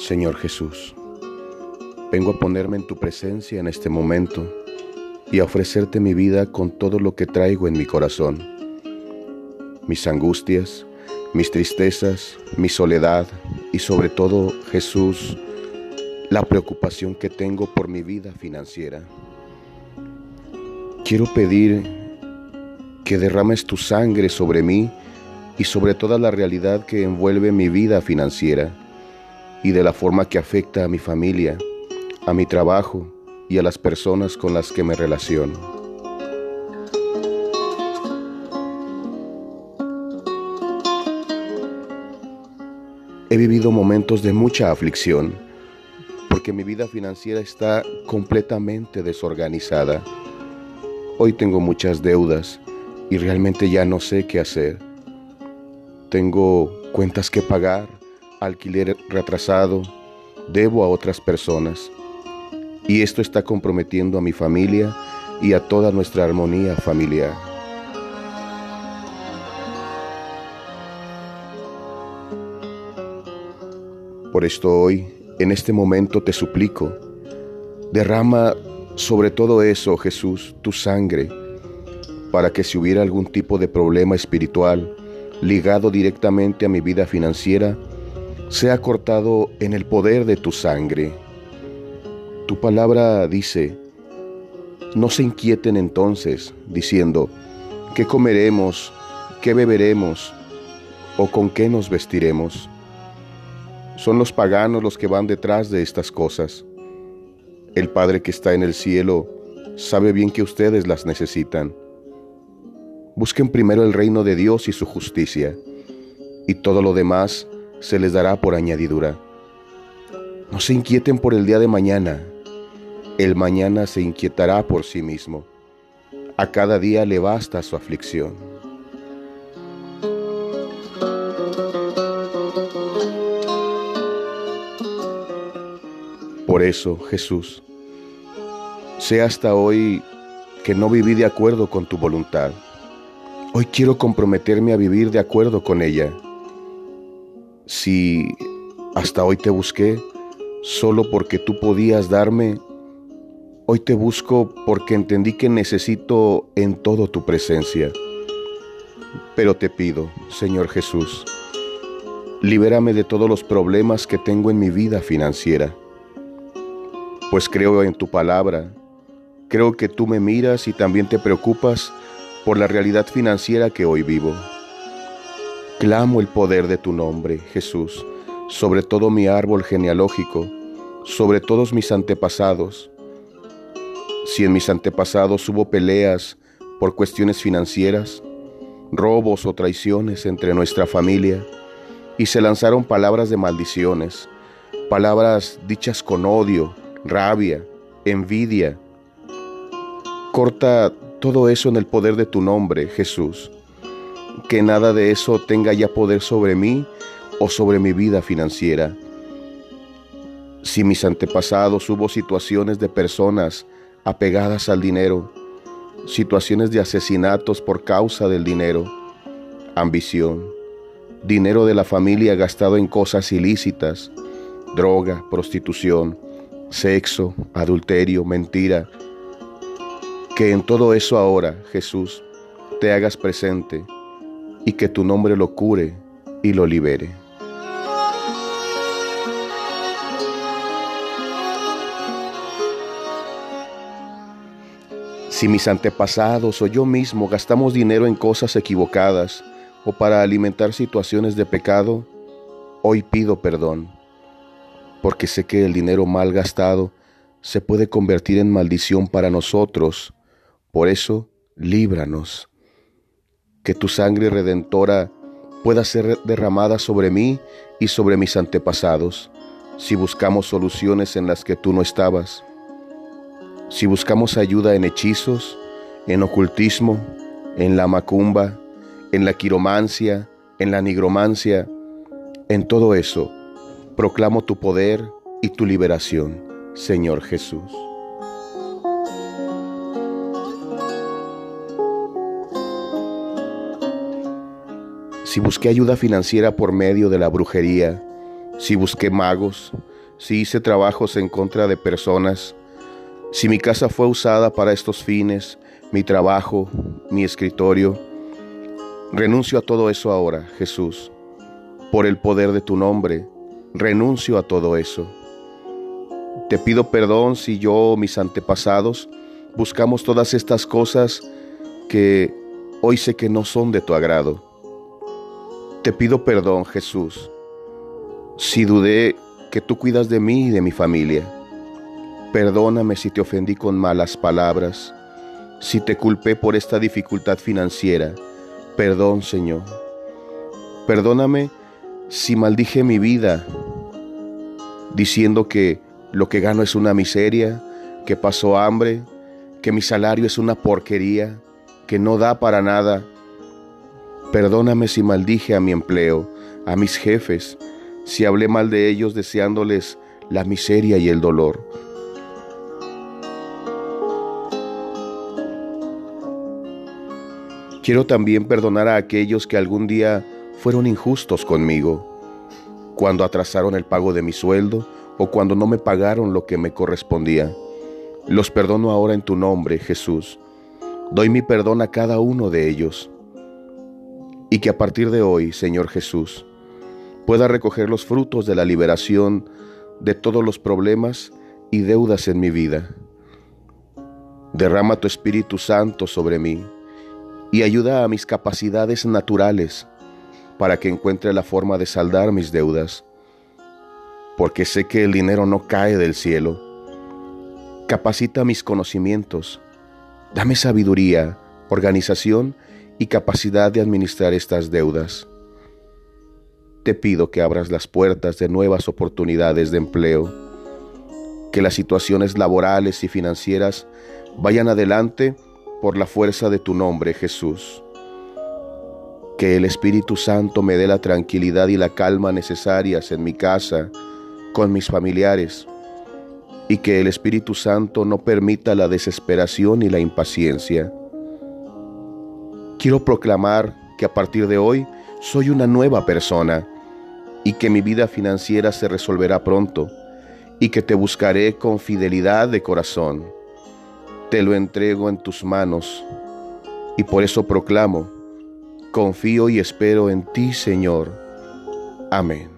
Señor Jesús, vengo a ponerme en tu presencia en este momento y a ofrecerte mi vida con todo lo que traigo en mi corazón. Mis angustias, mis tristezas, mi soledad y sobre todo, Jesús, la preocupación que tengo por mi vida financiera. Quiero pedir que derrames tu sangre sobre mí y sobre toda la realidad que envuelve mi vida financiera y de la forma que afecta a mi familia, a mi trabajo y a las personas con las que me relaciono. He vivido momentos de mucha aflicción porque mi vida financiera está completamente desorganizada. Hoy tengo muchas deudas y realmente ya no sé qué hacer. Tengo cuentas que pagar, alquiler retrasado, debo a otras personas. Y esto está comprometiendo a mi familia y a toda nuestra armonía familiar. Por esto hoy, en este momento te suplico, derrama sobre todo eso, Jesús, tu sangre, para que si hubiera algún tipo de problema espiritual ligado directamente a mi vida financiera, sea cortado en el poder de tu sangre. Tu palabra dice, no se inquieten entonces, diciendo, ¿qué comeremos? ¿Qué beberemos? ¿O con qué nos vestiremos? Son los paganos los que van detrás de estas cosas. El Padre que está en el cielo sabe bien que ustedes las necesitan. Busquen primero el reino de Dios y su justicia, y todo lo demás se les dará por añadidura. No se inquieten por el día de mañana. El mañana se inquietará por sí mismo. A cada día le basta su aflicción. Por eso, Jesús, sé hasta hoy que no viví de acuerdo con tu voluntad. Hoy quiero comprometerme a vivir de acuerdo con ella. Si hasta hoy te busqué solo porque tú podías darme, hoy te busco porque entendí que necesito en todo tu presencia. Pero te pido, Señor Jesús, libérame de todos los problemas que tengo en mi vida financiera. Pues creo en tu palabra, creo que tú me miras y también te preocupas por la realidad financiera que hoy vivo. Clamo el poder de tu nombre, Jesús, sobre todo mi árbol genealógico, sobre todos mis antepasados. Si en mis antepasados hubo peleas por cuestiones financieras, robos o traiciones entre nuestra familia, y se lanzaron palabras de maldiciones, palabras dichas con odio, rabia, envidia, corta todo eso en el poder de tu nombre, Jesús. Que nada de eso tenga ya poder sobre mí o sobre mi vida financiera. Si mis antepasados hubo situaciones de personas apegadas al dinero, situaciones de asesinatos por causa del dinero, ambición, dinero de la familia gastado en cosas ilícitas, droga, prostitución, sexo, adulterio, mentira, que en todo eso ahora, Jesús, te hagas presente y que tu nombre lo cure y lo libere. Si mis antepasados o yo mismo gastamos dinero en cosas equivocadas o para alimentar situaciones de pecado, hoy pido perdón, porque sé que el dinero mal gastado se puede convertir en maldición para nosotros. Por eso, líbranos. Que tu sangre redentora pueda ser derramada sobre mí y sobre mis antepasados, si buscamos soluciones en las que tú no estabas. Si buscamos ayuda en hechizos, en ocultismo, en la macumba, en la quiromancia, en la nigromancia, en todo eso, proclamo tu poder y tu liberación, Señor Jesús. Si busqué ayuda financiera por medio de la brujería, si busqué magos, si hice trabajos en contra de personas, si mi casa fue usada para estos fines, mi trabajo, mi escritorio, renuncio a todo eso ahora, Jesús. Por el poder de tu nombre, renuncio a todo eso. Te pido perdón si yo o mis antepasados buscamos todas estas cosas que hoy sé que no son de tu agrado. Te pido perdón, Jesús, si dudé que tú cuidas de mí y de mi familia. Perdóname si te ofendí con malas palabras, si te culpé por esta dificultad financiera. Perdón, Señor. Perdóname si maldije mi vida, diciendo que lo que gano es una miseria, que paso hambre, que mi salario es una porquería, que no da para nada. Perdóname si maldije a mi empleo, a mis jefes, si hablé mal de ellos deseándoles la miseria y el dolor. Quiero también perdonar a aquellos que algún día fueron injustos conmigo, cuando atrasaron el pago de mi sueldo o cuando no me pagaron lo que me correspondía. Los perdono ahora en tu nombre, Jesús. Doy mi perdón a cada uno de ellos. Y que a partir de hoy, Señor Jesús, pueda recoger los frutos de la liberación de todos los problemas y deudas en mi vida. Derrama tu Espíritu Santo sobre mí y ayuda a mis capacidades naturales para que encuentre la forma de saldar mis deudas, porque sé que el dinero no cae del cielo. Capacita mis conocimientos, dame sabiduría, organización y capacidad de administrar estas deudas. Te pido que abras las puertas de nuevas oportunidades de empleo, que las situaciones laborales y financieras vayan adelante por la fuerza de tu nombre, Jesús. Que el Espíritu Santo me dé la tranquilidad y la calma necesarias en mi casa, con mis familiares, y que el Espíritu Santo no permita la desesperación y la impaciencia. Quiero proclamar que a partir de hoy soy una nueva persona y que mi vida financiera se resolverá pronto y que te buscaré con fidelidad de corazón. Te lo entrego en tus manos y por eso proclamo: confío y espero en ti, Señor. Amén.